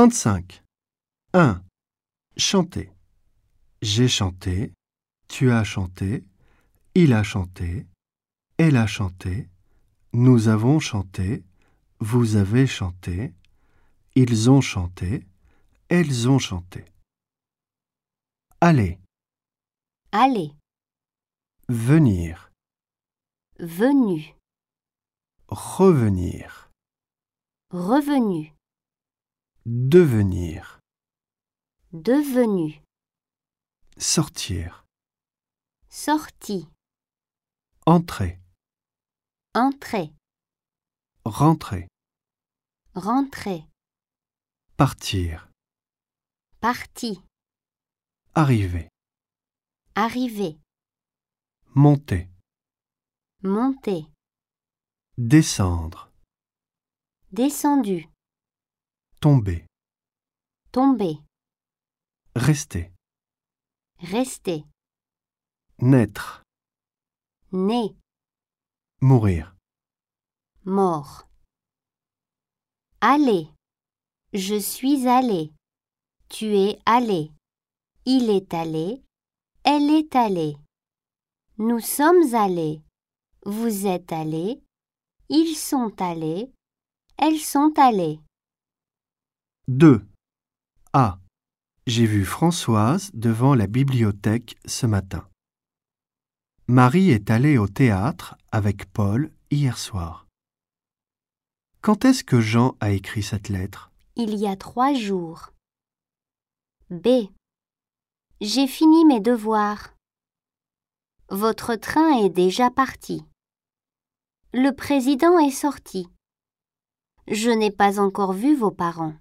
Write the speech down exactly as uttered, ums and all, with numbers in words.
trente-cinq. un. Chanter. J'ai chanté, tu as chanté, il a chanté, elle a chanté, nous avons chanté, vous avez chanté, ils ont chanté, elles ont chanté. Aller, aller, venir, venu, revenir, revenu, devenir, devenu, sortir, sorti, entrer, entrer, rentrer, rentrer, partir, parti, arriver, arriver, monter, monter, descendre, descendu, tomber, tomber, rester, rester, naître, né, mourir. mort. Aller, je suis allé, tu es allé, il est allé, elle est allée. Nous sommes allés, vous êtes allés, ils sont allés, elles sont allées. deux. A. J'ai vu Françoise devant la bibliothèque ce matin. Marie est allée au théâtre avec Paul hier soir. Quand est-ce que Jean a écrit cette lettre? Il y a trois jours. B. J'ai fini mes devoirs. Votre train est déjà parti. Le président est sorti. Je n'ai pas encore vu vos parents.